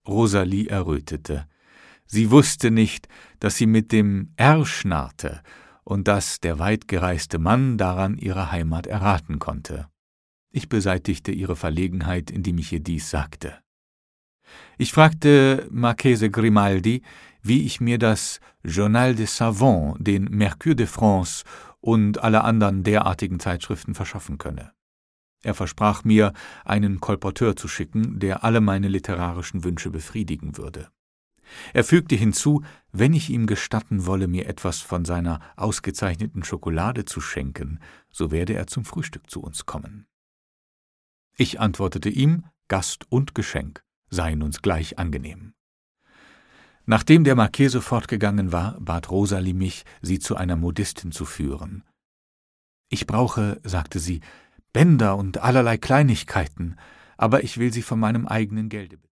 Rosalie errötete. Sie wusste nicht, dass sie mit dem R schnarrte und dass der weitgereiste Mann daran ihre Heimat erraten konnte. Ich beseitigte ihre Verlegenheit, indem ich ihr dies sagte. Ich fragte Marchese Grimaldi, wie ich mir das Journal des Savants, den Mercure de France und alle anderen derartigen Zeitschriften verschaffen könne. Er versprach mir, einen Kolporteur zu schicken, der alle meine literarischen Wünsche befriedigen würde. Er fügte hinzu, wenn ich ihm gestatten wolle, mir etwas von seiner ausgezeichneten Schokolade zu schenken, so werde er zum Frühstück zu uns kommen. Ich antwortete ihm, Gast und Geschenk seien uns gleich angenehm. Nachdem der Marchese fortgegangen war, bat Rosalie mich, sie zu einer Modistin zu führen. »Ich brauche«, sagte sie, »Bänder und allerlei Kleinigkeiten, aber ich will sie von meinem eigenen Gelde